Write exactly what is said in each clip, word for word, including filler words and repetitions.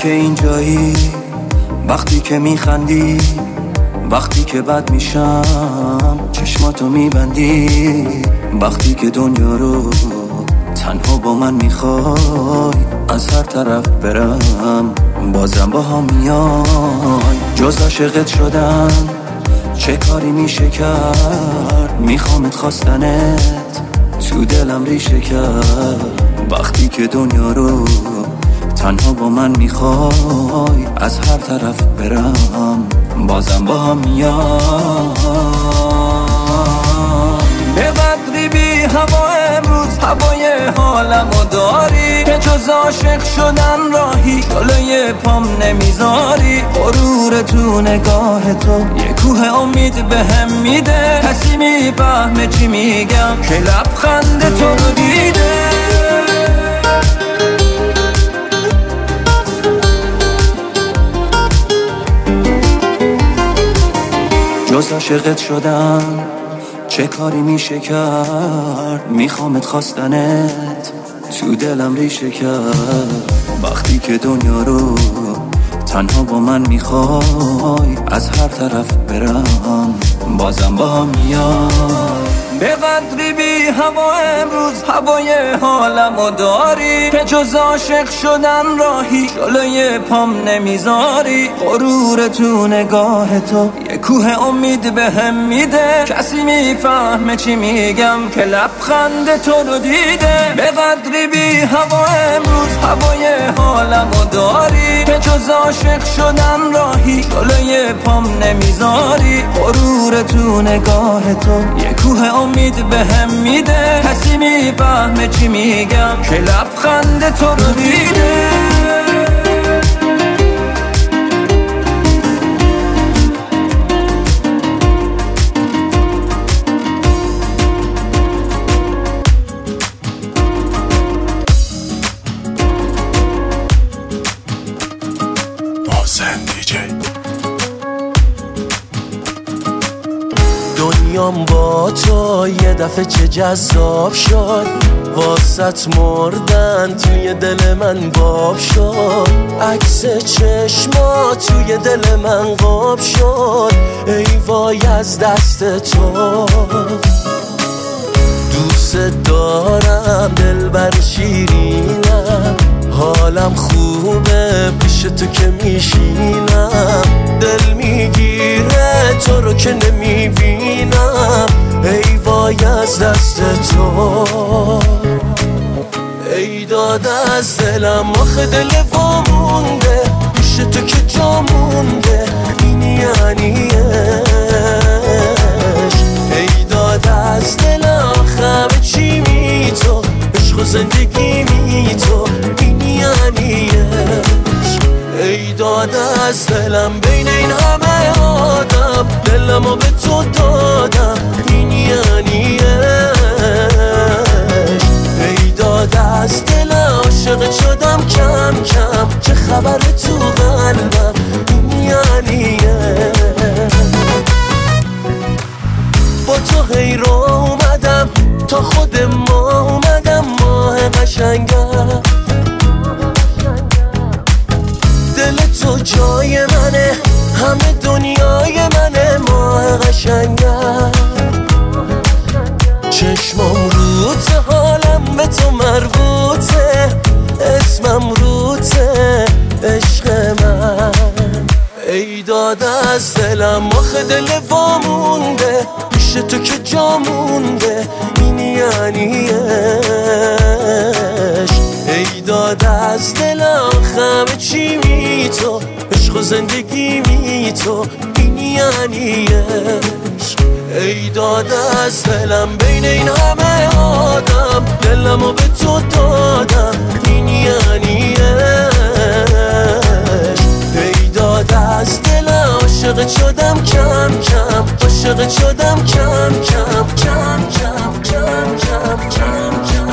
که اینجایی، وقتی که میخندی، وقتی که بد میشم چشماتو میبندی، وقتی که دنیا رو تنها با من میخوای از هر طرف برم بازم با هم میای. جز عاشقت شدن چه کاری میشه کرد، میخوامت خواستنت تو دلم ریشه کرد، وقتی که دنیا رو تنها با من میخوای از هر طرف برم بازم با هم میای. به قدری بی هوا امروز هوای حالمو داری که جز عاشق شدن راهی جلوی پام نمیذاری. غرور تو نگاه تو یه کوه امید بهم میده، کسی میفهمه چی میگم که لبخند تو رو دیده. جز عاشقت شدن چه کاری میشه کرد، میخوامت خواستنت تو دلم ریشه کرد، وقتی که دنیا رو تنها با من میخوای از هر طرف برم بازم با هم میای. به قدری بی هوا امروز هوای حالمو داری که جز عاشق شدن راهی جلوی پام نمیذاری. غرور تو نگاه تو یه کوه امید بهم میده، کسی میفهمه چی میگم که لبخند تو رو دیده. به قدری بی هوا امروز هوای حالمو داری که جز عاشق شدن راهی جلوی پام نمیذاری. غرور تو نگاه تو یه کوه امید بهم میده، کسی میفهمه چی میگم که لبخند تو رو دیده. دنیام با تو یه دفعه چه جذاب شد، واسط مردن توی دل من باب شد، عکس چشما توی دل من قاب شد. ای وای از دست تو، دوست دارم دلبر شیرینم، حالم خوبه پیش تو که میشینم، دل میگیره تو رو که نمیبینم. ای وای از دست تو، ای داد از دلم آخه دل وامونده، پیش تو که جا مونده این یعنی عشق. ای داد از دلم آخه چی می تو، عشق و زندگی می تو این یعنی عشق. ای داد از دلم بین این همه آدم، دلمو به تو دادم این یعنی عشق. ای داد از دلم عاشق شدم کم کم، چه خبر تو قلبم این یعنی عشق. با تو هی رو اومدم تا خود ما اومدم، ماه قشنگم دل تو جای منه، همه دنیای منه ماه قشنگم. چشمم روته حالم به تو مربوطه، اسمم روته عشق من. ای داد از دلم آخه دل وامونده، پیش تو که جا مونده این یعنی عشق. ای داد از دلم همه چی می تو، عشق و زندگی می تو این یعنی عشق. ای داد از دلم بین این همه آدم، دلمو به تو دادم این یعنی عشق. ای داد از دلم عاشق شدم کم کم، عاشق شدم کم کم کم کم کم کم کم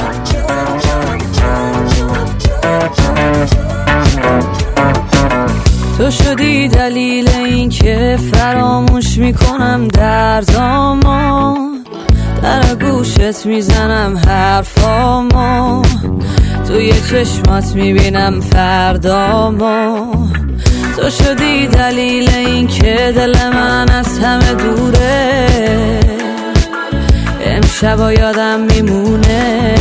تو شدی دلیل این که فراموش میکنم دردامو، در گوشت میزنم حرفامو. تو توی چشمات میبینم فردامو. تو شدی دلیل این که دل من از همه دوره، امشبا یادم میمونه.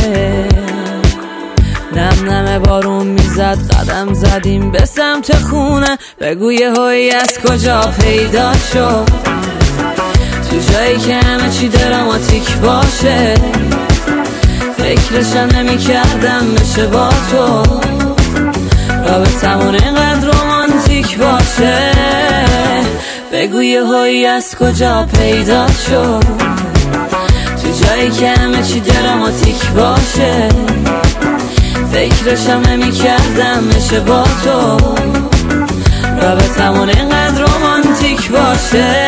نم نم بارون میزد، قدم زدیم به سمت خونه. بگو یهویی از کجا پیدا شد، تو جایی که همه چی دراماتیک باشه. فکرشم نمی کردم بشه با تو، رابطمون اینقدر رومانتیک باشه. بگو یهویی از کجا پیدا شد، تو جایی که همه چی دراماتیک باشه. فکرشم نمی کردم بشه با تو، رابطمون اینقدر رومانتیک باشه.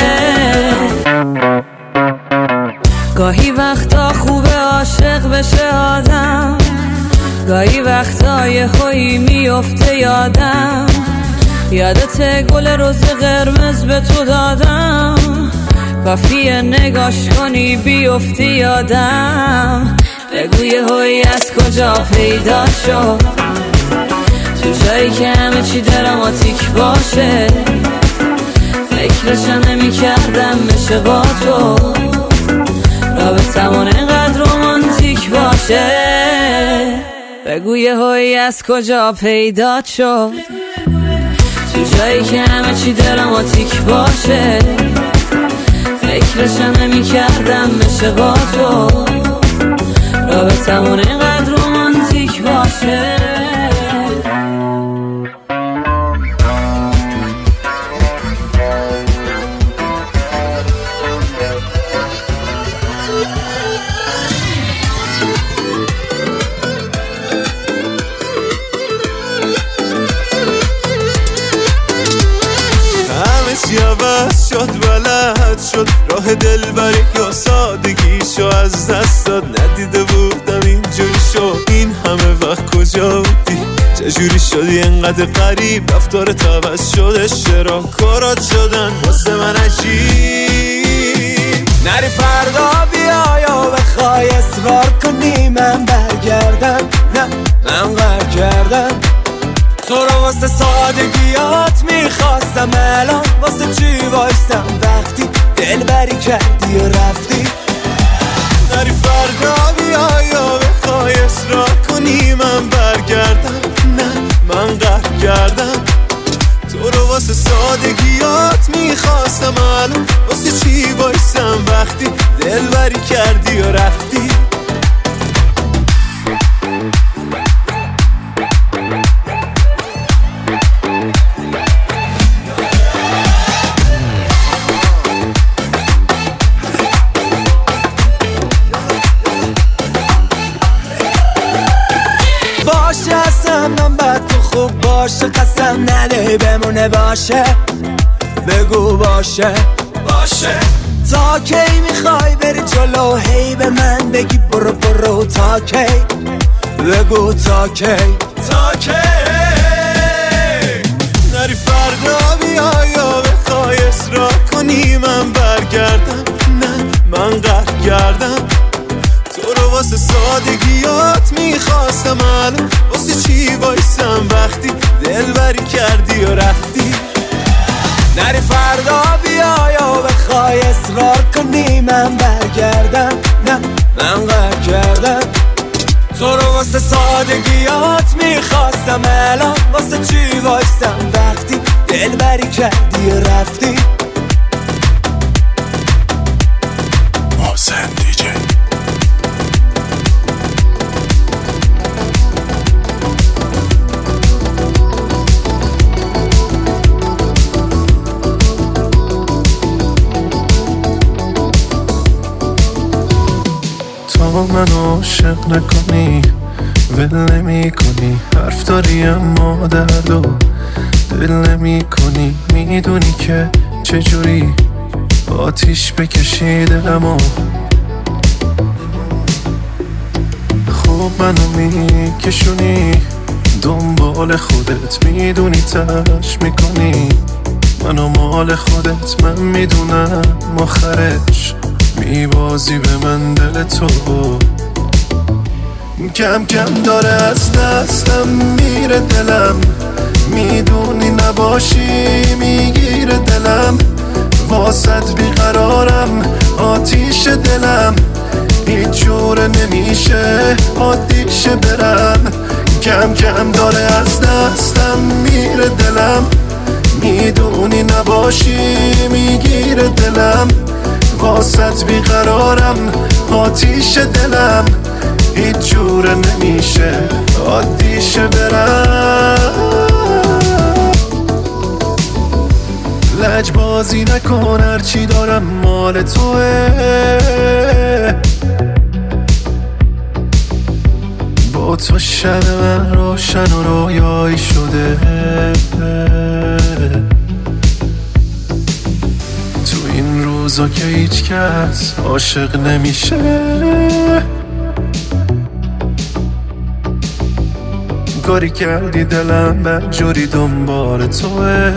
گاهی وقتا خوبه عاشق بشه آدم، گاهی وقتا یه هایی میفته یادم. یادت گل روز قرمز به تو دادم، کافیه نگاش کنی بیفتی یادم. بگو یهویی از کجا پیدا شد، تو جایی که همه چی دراماتیک باشه. فکرشم نمی کردم بشه با تو، رابطمون اینقدر رومانتیک باشه. بگو یهویی از کجا پیدا شد، تو جایی که همه چی دراماتیک باشه. فکرشم نمی کردم بشه با تو، رابطمون اینقدر رومانتیک باشه. عوض شد بلد شد راه دل بری یا سادگیشو از دست داد. ندیده بودم اینجوری شد، این همه وقت کجا بودی؟ چجوری شدی انقدر غریب؟ رفتارت عوض شده، چرا کارات شدن واسه من عجیب؟ نری فردا بیا یا بخوای اصرار کنی من برگردم، نه من قهر کردم. تو رو واسه سادگیات میخواستم، الان واسه چی وایستم وقتی دل بری کردی و رفتی؟ نری فردا بیا یا بخوای اصرار کنی من برگردم، نه من قهر کردم. تو رو واسه سادگیات میخواستم، الان واسه چی وایستم وقتی دل بری کردی و رفتی؟ باشه اصلا من بد تو خوب باشه، قسم نده بمونه باشه. بگو باشه باشه. تا کی میخوای بری جلو هی به من بگی برو برو؟ تا کی؟ بگو تا کی؟ تا کی؟ نری فردا بیا یا بخوای اصرار کنی من برگردم، نه من قهر کردم. تو رو واسه سادگیات میخواستم، الان واسه چی وایستم وقتی دل بری کردی و رفتی؟ نری فردا بیا یا بخوای اصرار کنی من برگردم، نه من قهر کردم. تو رو واسه سادگیات میخواستم، الان واسه چی وایستم وقتی دل بری کردی و رفتی؟ محسن دیجی. تو منو عاشق نکنی ول نمی کنی، حرف داری اما دردو دل نمی کنی. میدونی که چجوری آتیش بکشی دلمو، خوب منو میکشونی دنبال خودت. میدونی تلاش میکنی منو مال خودت، من میدونم آخرش میبازی به من دل تو. کم کم داره از دستم میره دلم، میدونی نباشی میگیره دلم، واسط بیقرارم آتیش دلم، هیچ جور نمیشه عادیشه برم. کم کم داره از دستم میره دلم، میدونی نباشی میگیره دلم، واسط بیقرارم آتیش دلم، هیچ جور نمیشه عادیشه برم. لجبازی نکن هرچی دارم مال توه، با تو شب من روشن و رویایی شده، تو این روزا که هیچ کس عاشق نمیشه، کاری کردی دلم بدجوری دنبال توه.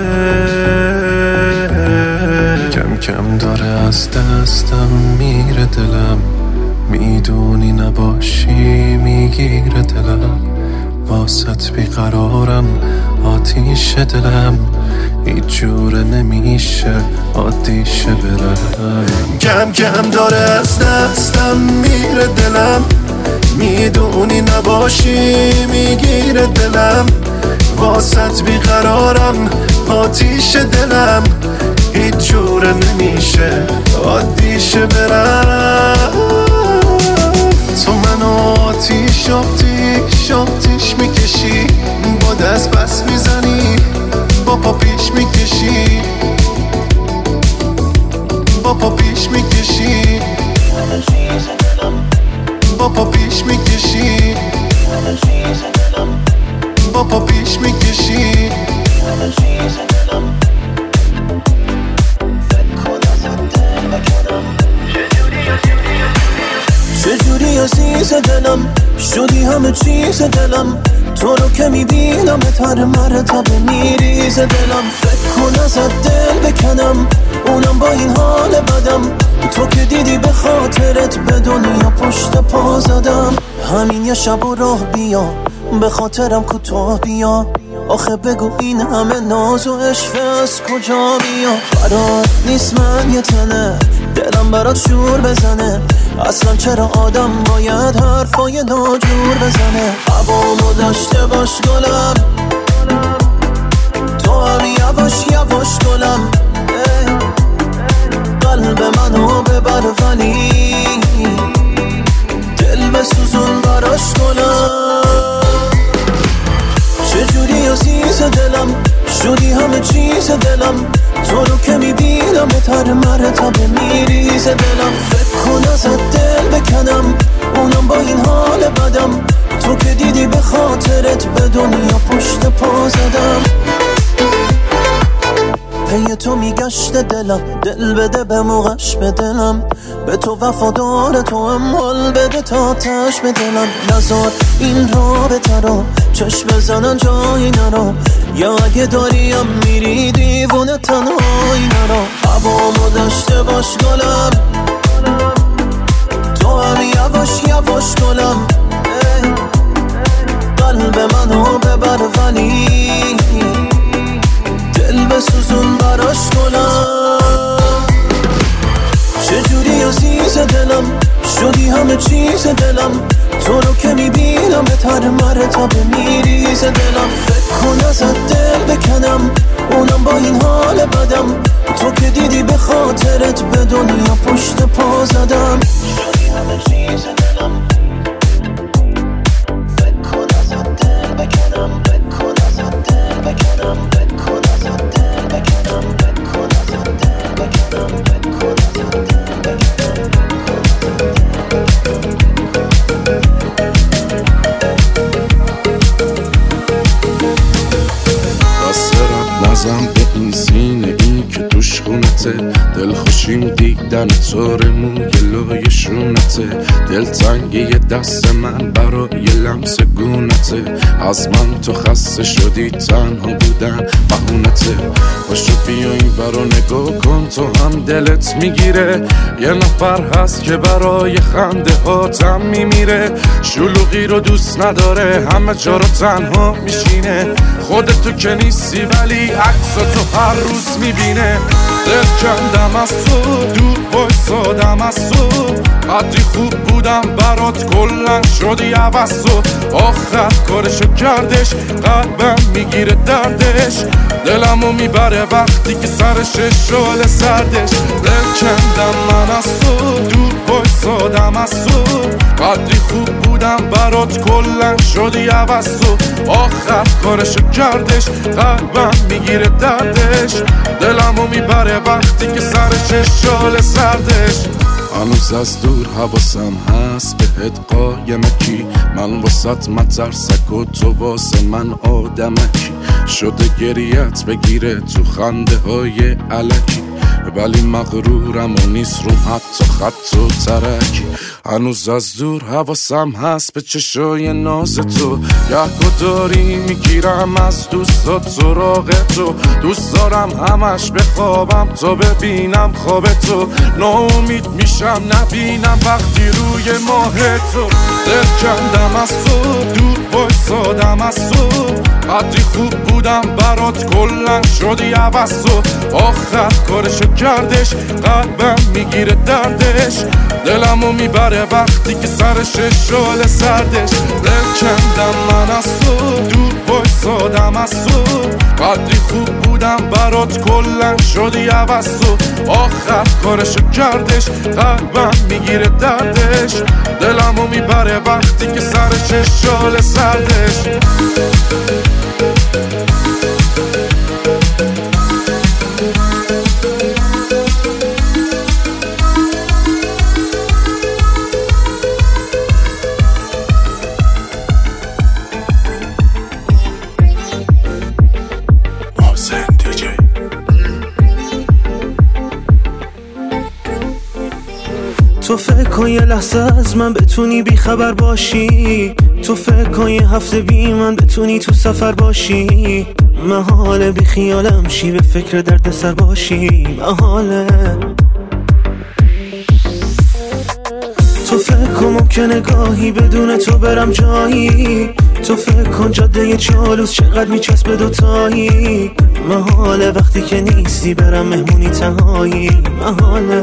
کم کم داره از دستم میره دلم، میدونی نباشی میگیره دلم، واسط بیقرارم آتیش دلم، هیچ جوره نمیشه عادیشه برم. کم کم داره از دستم میره دلم، میدونی نباشی میگیره دلم، واسط بیقرارم آتیش دلم، هیچ جوره نمیشه عادیشه برم. تو منو آتیش آتیش آتیش میکشی، با دست بس میزنی با پا پیش میکشی، با پا پیش میکشی، با پا پیش میکشی، با پا پیش میکشی. چجوری عزیز دلم شدی همه چیز دلم، تو رو که میبینم هر مرتبه میریز دلم، فکر کن ازت دل بکنم اونم با این حال بدم، تو که دیدی به خاطرت به دنیا پشت پا زدم، همین یه شب و راه بیا به خاطرم کوتاه بیا، آخه بگو این همه ناز و عشق از کجا بیا، برات نیست من یه تنه دلم برات شور بزنه، اصلا چرا آدم باید حرفای ناجور بزنه، هوامو داشته باش گلم، تو هم یواش یواش گلم، قلب منو ببر ولی دل بسوزون براش گلم. چجوری عزیز دلم شدی همه چیز دلم، تو رو که میبینم هر مرتبه میریز دلم، فکر کن ازت دل بکنم اونم با این حال بدم، تو که دیدی به خاطرت به دنیا پشت پا زدم، پی تو میگشت دلم، دل بده به موقعش به دلم، به تو وفادار تو هم حال بده تا تش به دلم، نزار این رابطه رو چشم بزنن جایی نرو، یا اگه داریم میری دیوونه تنهایی نرو، هوامو داشته باش گلم، تو هم یواش یواش گلم، قلب منو ببر ولی دل بسوزون براش گلم. چجوری عزیز دلم شدی همه چیز دلم، تو رو که میبینم هر مرتبه میریز دلم، فکر کن ازت دل بکنم اونم با این حال بدم، تو که دیدی به خاطرت به دنیا پشت پا زدم، شدی همه چیز دلم، فکر کن ازت دل بکنم، فکر کن ازت دل بکنم، فکر کن ازت دل بکنم، فکر کن ازت دل بکنم، فکر کن ازت دل بکنم. نزن به این سینه این که توش خونته، دل خوشیم دیدن بدن تو رموی لای شونته، دلتنگی دست من برای لمس گونته. از من تو خسته شدی تنها بودن بهونته، باشو بیا این برا نگاه کن تو هم دلت میگیره. یه نفر هست که برای خنده هاتم میمیره، شلوغی رو دوست نداره همه جا رو تنها میشینه. خودتو که نیستی ولی عکسا تو هر روز میبینه. دل کندم از تو دور بایستادم از تو، قدری خوب بودم برات کلن شدی عوض تو. آخر کارشو کردش قلبم میگیره دردش، دلمو میبره وقتی که سرش شعله سردش. دل کندم من از تو دور بایستادم از تو، قدری خوب بودم برات کلن شدی عوض تو. آخر کارشو کردش قلبم میگیره دردش، دلمو میبره وقتی که سرش شعله سردش. هنوز از دور حواسم هست بهت قایمکی، من واسط مترسک و تو واسه من آدمکی. شده گریت بگیره تو خنده های علکی، ولی مغرورم و نیست روم حتی خط و ترکی. هنوز از دور حواسم هست به چشای ناز تو، یه داری میگیرم از دوستات سراغ تو. دوست دارم همش بخوابم تا ببینم خواب تو، ناامید میشم نبینم وقتی روی ماه تو. دل کندم از تو دور بایستادم از تو، قدری خوب بودم برات کلن شدی عوض تو. آخر کارشو کردش قلبم میگیره دردش، دلمو میبره وقتی که سرش شعله سردش. دل کندم من از تو دور بایستادم از تو، قدری خوب بودم برات کلن شدی عوض تو. آخر کارشو کردش قلبم میگیره دردش، دلمو میبره وقتی که سرش شعله سردش. تو فکر کن یه لحظه از من بتونی بی خبر باشی، تو فکر کن یه هفته بی من بتونی تو سفر باشی. محاله بی خیالم شی به فکر درد سر باشی، محاله. تو فکر کن ممکنه گاهی بدون تو برم جایی، تو فکر کن جاده چالوس چقدر میچسبه دوتایی. محاله وقتی که نیستی برم مهمونی تنهایی، محاله.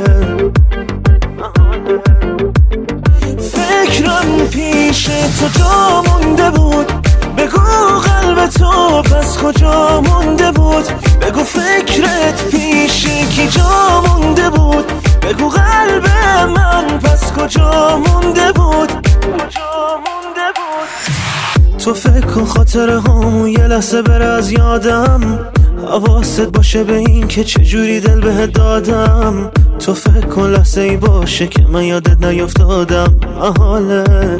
فکرم پیش تو جا مونده بود، بگو قلب تو پس کجا مونده بود. بگو فکرت پیش کی جا مونده بود، بگو قلب من پس کجا مونده بود، کجا مونده بود. تو فکر کن خاطره هامو یه لحظه بره از یادم، حواست باشه به این که چجوری دل بهت دادم. تو فکر کن لحظه ای باشه که من یادت نیافتادم، محاله.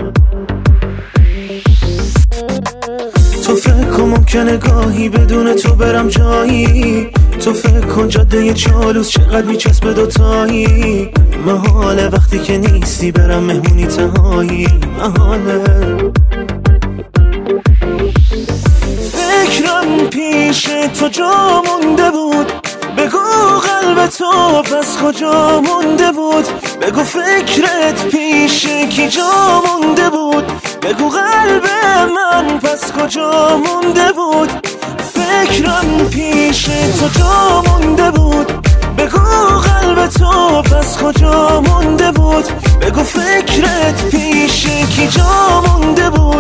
تو فکر کن ممکنه گاهی بدون تو برم جایی، تو فکر کن جاده چالوس چقدر میچسبه دوتایی. محاله وقتی که نیستی برم مهمونی تنهایی، محاله. فکرم پیش تو جا مونده بود، بگو قلب تو پس کجا مونده بود. بگو فکرت پیش کی جا مونده بود، بگو قلب من پس کجا مونده بود. فکرم پیش تو جا مونده بود، بگو قلب تو پس کجا مونده بود. بگو فکرت پیش کی جا مونده بود،